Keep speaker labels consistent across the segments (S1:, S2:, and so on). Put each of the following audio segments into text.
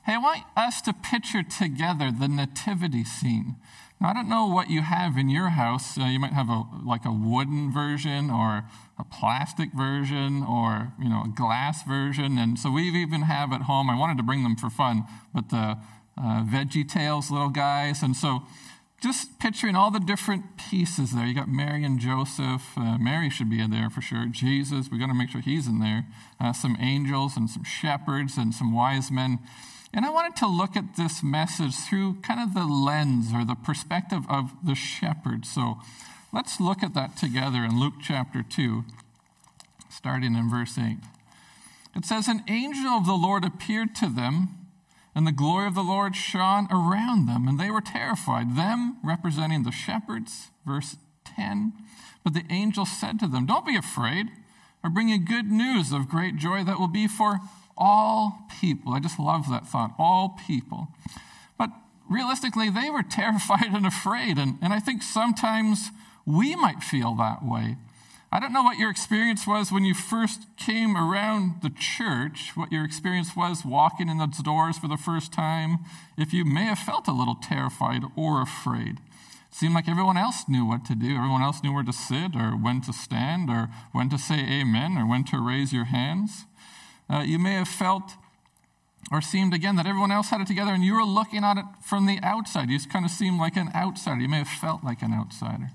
S1: Hey, I want us to picture together the nativity scene. Now, I don't know what you have in your house. You might have a wooden version or a plastic version or, a glass version. And so we even have at home, I wanted to bring them for fun, but the Veggie Tales little guys. And so just picturing all the different pieces there. You got Mary and Joseph. Mary should be in there for sure. Jesus, we got to make sure he's in there. Some angels and some shepherds and some wise men. And I wanted to look at this message through kind of the lens or the perspective of the shepherd. So let's look at that together in Luke chapter 2, starting in verse 8. It says, "An angel of the Lord appeared to them, and the glory of the Lord shone around them, and they were terrified." Them representing the shepherds, verse 10. "But the angel said to them, 'Don't be afraid. I bring you good news of great joy that will be for all people.'" I just love that thought, all people. But realistically, they were terrified and afraid, and I think sometimes we might feel that way. I don't know what your experience was when you first came around the church, what your experience was walking in those doors for the first time, if you may have felt a little terrified or afraid. It seemed like everyone else knew what to do. Everyone else knew where to sit or when to stand or when to say amen or when to raise your hands. You may have felt or seemed again that everyone else had it together and you were looking at it from the outside. You just kind of seemed like an outsider. You may have felt like an outsider.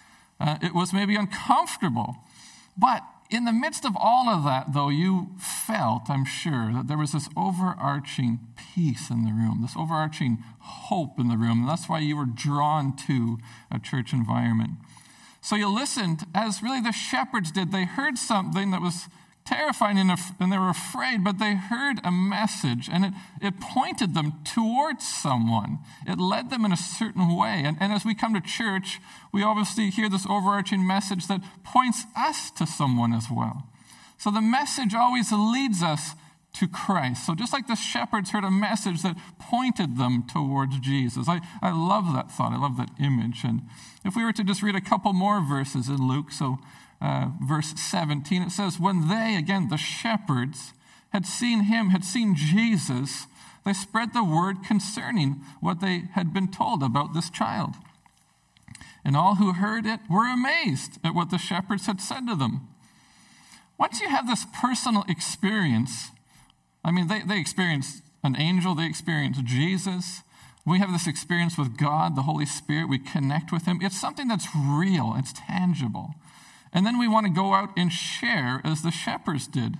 S1: It was maybe uncomfortable. But in the midst of all of that, though, you felt, I'm sure, that there was this overarching peace in the room, this overarching hope in the room. And that's why you were drawn to a church environment. So you listened, as really the shepherds did. They heard something that was terrifying and they were afraid, but they heard a message, and it pointed them towards someone. It led them in a certain way. And as we come to church, we obviously hear this overarching message that points us to someone as well. So the message always leads us to Christ. So just like the shepherds heard a message that pointed them towards Jesus. I love that thought. I love that image. And if we were to just read a couple more verses in Luke, so verse 17, it says, "When they," again, the shepherds, "had seen him," had seen Jesus, they spread the word concerning what they had been told about this child. And all who heard it were amazed at what the shepherds had said to them. Once you have this personal experience, they experienced an angel, they experienced Jesus. We have this experience with God, the Holy Spirit. We connect with him. It's something that's real. It's tangible. And then we want to go out and share as the shepherds did.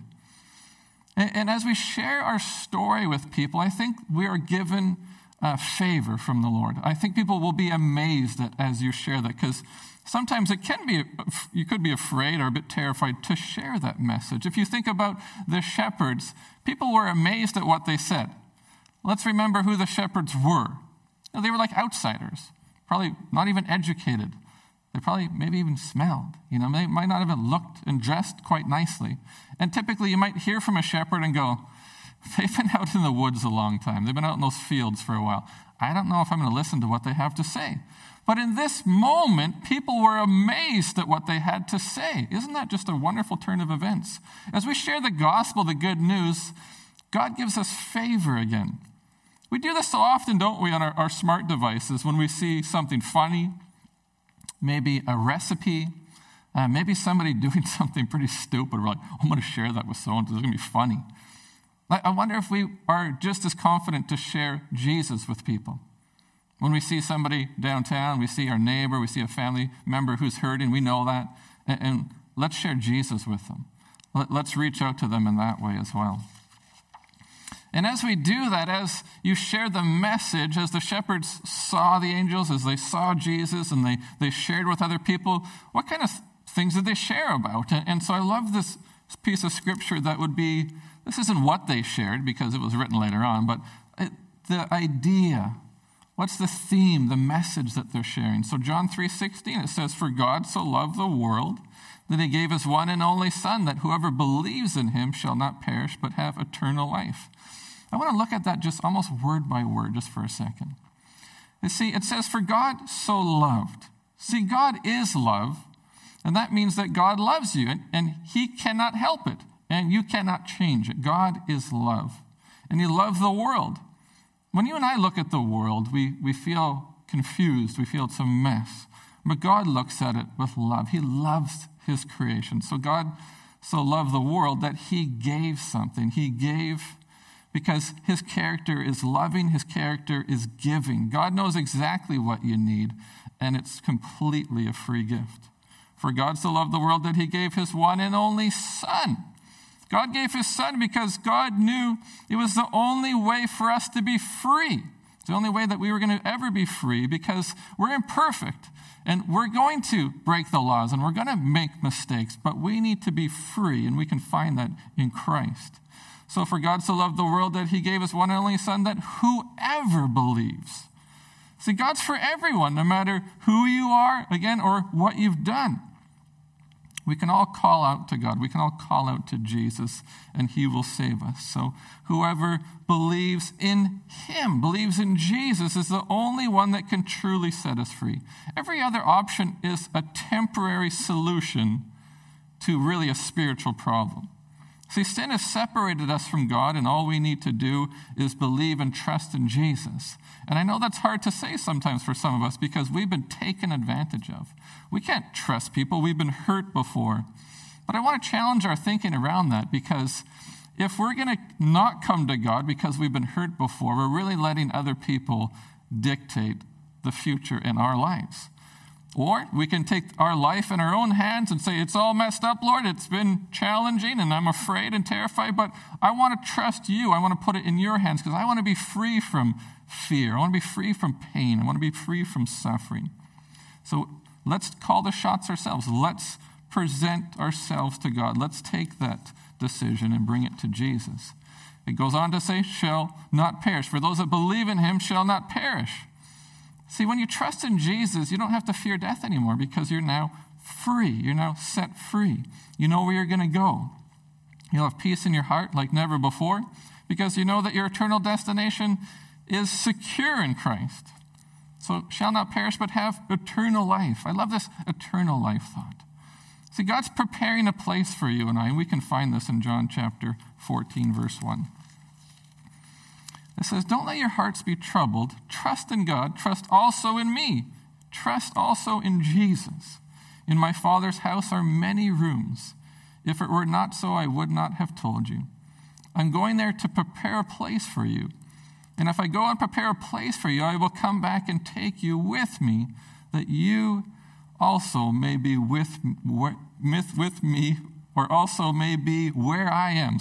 S1: And as we share our story with people, I think we are given favor from the Lord. I think people will be amazed as you share that, because sometimes you could be afraid or a bit terrified to share that message. If you think about the shepherds, people were amazed at what they said. Let's remember who the shepherds were. They were like outsiders, probably not even educated. They probably maybe even smelled. They might not have looked and dressed quite nicely. And typically you might hear from a shepherd and go, they've been out in the woods a long time. They've been out in those fields for a while. I don't know if I'm going to listen to what they have to say. But in this moment, people were amazed at what they had to say. Isn't that just a wonderful turn of events? As we share the gospel, the good news, God gives us favor again. We do this so often, don't we, on our smart devices when we see something funny, maybe a recipe, maybe somebody doing something pretty stupid. We're like, I'm going to share that with someone. It's going to be funny. I wonder if we are just as confident to share Jesus with people. When we see somebody downtown, we see our neighbor, we see a family member who's hurting, we know that, and let's share Jesus with them. Let's reach out to them in that way as well. And as we do that, as you share the message, as the shepherds saw the angels, as they saw Jesus, and they shared with other people, what kind of things did they share about? And so I love this piece of scripture that would be, this isn't what they shared because it was written later on, but the idea, what's the theme, the message that they're sharing? So John 3:16, it says, "For God so loved the world that he gave his one and only Son, that whoever believes in him shall not perish but have eternal life." I want to look at that just almost word by word just for a second. You see, it says, "For God so loved." See, God is love, and that means that God loves you, and he cannot help it, and you cannot change it. God is love, and he loved the world. When you and I look at the world, we feel confused. We feel it's a mess. But God looks at it with love. He loves his creation. So God so loved the world that he gave something. He gave because his character is loving. His character is giving. God knows exactly what you need, and it's completely a free gift. For God so loved the world that he gave his one and only Son. God gave his Son because God knew it was the only way for us to be free. It's the only way that we were going to ever be free, because we're imperfect and we're going to break the laws and we're going to make mistakes, but we need to be free, and we can find that in Christ. So for God so loved the world that he gave his one and only Son, that whoever believes. See, God's for everyone, no matter who you are, again, or what you've done. We can all call out to God. We can all call out to Jesus, and he will save us. So whoever believes in him, believes in Jesus, is the only one that can truly set us free. Every other option is a temporary solution to really a spiritual problem. See, sin has separated us from God, and all we need to do is believe and trust in Jesus. And I know that's hard to say sometimes for some of us, because we've been taken advantage of. We can't trust people. We've been hurt before. But I want to challenge our thinking around that, because if we're going to not come to God because we've been hurt before, we're really letting other people dictate the future in our lives. Or we can take our life in our own hands and say, it's all messed up, Lord. It's been challenging and I'm afraid and terrified, but I want to trust you. I want to put it in your hands because I want to be free from fear. I want to be free from pain. I want to be free from suffering. So let's call the shots ourselves. Let's present ourselves to God. Let's take that decision and bring it to Jesus. It goes on to say, shall not perish. For those that believe in him shall not perish. See, when you trust in Jesus, you don't have to fear death anymore, because you're now free. You're now set free. You know where you're going to go. You'll have peace in your heart like never before, because you know that your eternal destination is secure in Christ. So shall not perish, but have eternal life. I love this eternal life thought. See, God's preparing a place for you and I, and we can find this in John chapter 14, verse 1. It says, don't let your hearts be troubled. Trust in God. Trust also in me. Trust also in Jesus. In my Father's house are many rooms. If it were not so, I would not have told you. I'm going there to prepare a place for you. And if I go and prepare a place for you, I will come back and take you with me, that you also may be with me, or also may be where I am.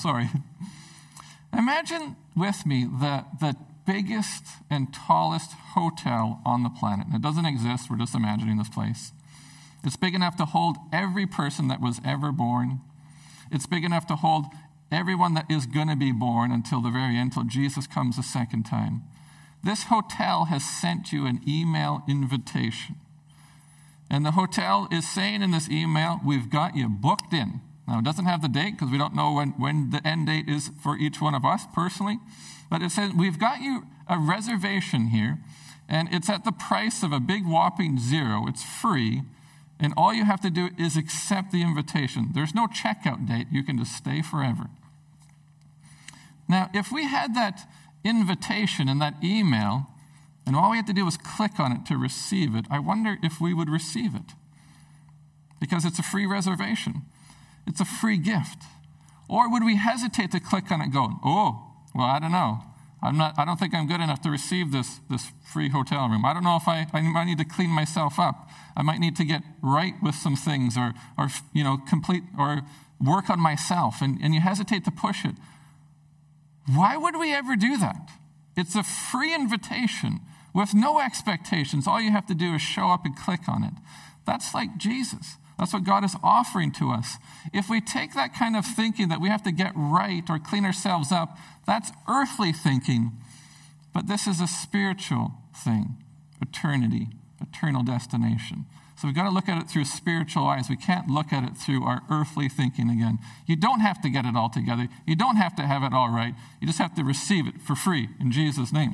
S1: Imagine with me the biggest and tallest hotel on the planet. It doesn't exist. We're just imagining this place. It's big enough to hold every person that was ever born. It's big enough to hold everyone that is going to be born until the very end, until Jesus comes a second time. This hotel has sent you an email invitation. And the hotel is saying in this email, we've got you booked in. Now, it doesn't have the date because we don't know when the end date is for each one of us personally. But it says, we've got you a reservation here, and it's at the price of a big whopping $0. It's free, and all you have to do is accept the invitation. There's no checkout date. You can just stay forever. Now, if we had that invitation in that email, and all we had to do was click on it to receive it, I wonder if we would receive it. Because it's a free reservation. It's a free gift. Or would we hesitate to click on it going, oh, well, I don't know. I don't think I'm good enough to receive this free hotel room. I don't know if I might need to clean myself up. I might need to get right with some things or complete or work on myself. And you hesitate to push it. Why would we ever do that? It's a free invitation with no expectations. All you have to do is show up and click on it. That's like Jesus. That's what God is offering to us. If we take that kind of thinking that we have to get right or clean ourselves up, that's earthly thinking. But this is a spiritual thing, eternity, eternal destination. So we've got to look at it through spiritual eyes. We can't look at it through our earthly thinking again. You don't have to get it all together. You don't have to have it all right. You just have to receive it for free in Jesus' name.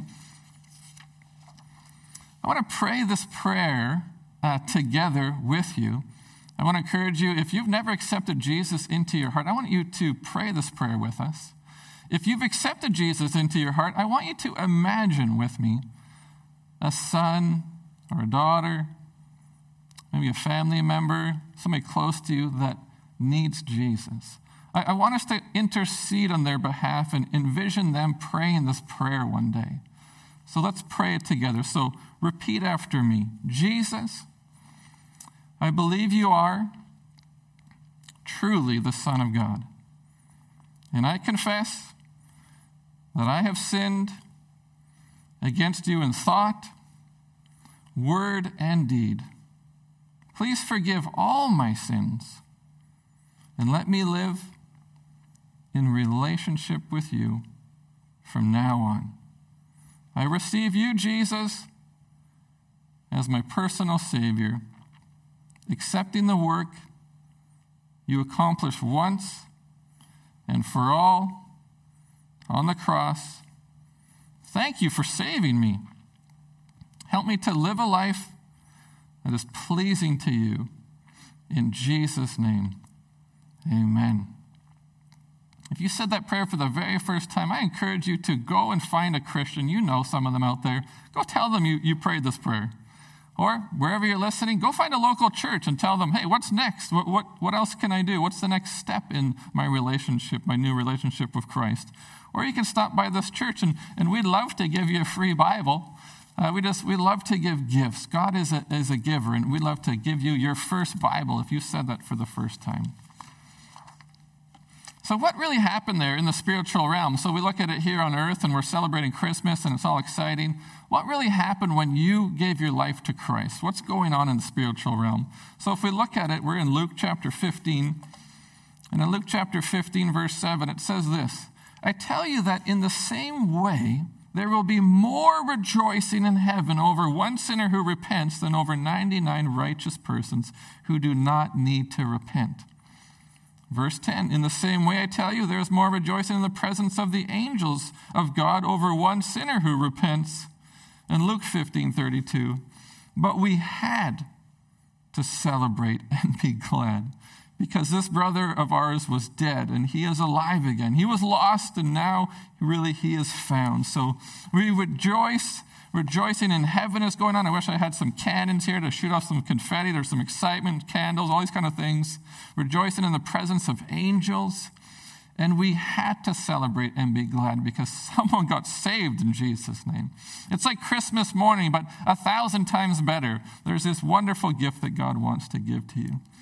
S1: I want to pray this prayer together with you. I want to encourage you, if you've never accepted Jesus into your heart, I want you to pray this prayer with us. If you've accepted Jesus into your heart, I want you to imagine with me a son or a daughter, maybe a family member, somebody close to you that needs Jesus. I want us to intercede on their behalf and envision them praying this prayer one day. So let's pray it together. So repeat after me. Jesus, I believe you are truly the Son of God. And I confess that I have sinned against you in thought, word, and deed. Please forgive all my sins and let me live in relationship with you from now on. I receive you, Jesus, as my personal Savior, accepting the work you accomplished once and for all on the cross. Thank you for saving me. Help me to live a life that is pleasing to you. In Jesus' name, amen. If you said that prayer for the very first time, I encourage you to go and find a Christian. You know some of them out there. Go tell them you prayed this prayer. Or wherever you're listening, go find a local church and tell them, hey, what's next? What else can I do? What's the next step in my relationship, my new relationship with Christ? Or you can stop by this church, and we'd love to give you a free Bible. We love to give gifts. God is a giver, and we'd love to give you your first Bible if you said that for the first time. So what really happened there in the spiritual realm? So we look at it here on earth, and we're celebrating Christmas, and it's all exciting. What really happened when you gave your life to Christ? What's going on in the spiritual realm? So if we look at it, we're in Luke chapter 15. And in Luke chapter 15, verse 7, it says this, I tell you that in the same way, there will be more rejoicing in heaven over one sinner who repents than over 99 righteous persons who do not need to repent. Verse 10, in the same way I tell you, there is more rejoicing in the presence of the angels of God over one sinner who repents. And Luke 15:32, but we had to celebrate and be glad because this brother of ours was dead and he is alive again. He was lost and now really he is found. So we rejoice. Rejoicing in heaven is going on. I wish I had some cannons here to shoot off some confetti. There's some excitement, candles, all these kind of things. Rejoicing in the presence of angels. And we had to celebrate and be glad because someone got saved in Jesus' name. It's like Christmas morning, but 1,000 times better. There's this wonderful gift that God wants to give to you.